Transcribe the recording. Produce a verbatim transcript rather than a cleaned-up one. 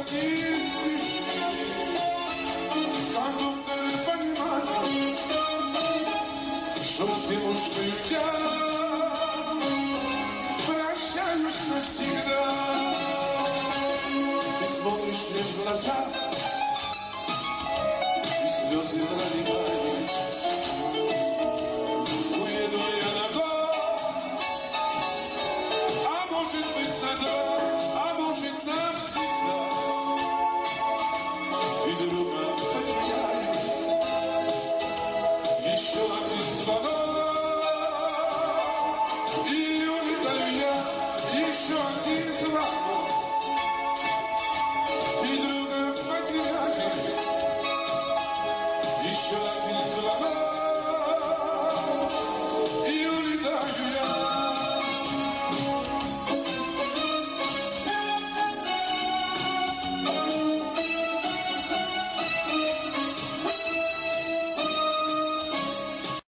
не спеши, как будто не понимаешь, что все мужчины я прощаюсь навсегда. Ты смотришь мне в глаза, и слезы проливают. Уеду я на год, а может быть надолго, а может навсегда. И друга потеряю, еще один звонок, и улетаю я, еще один звонок.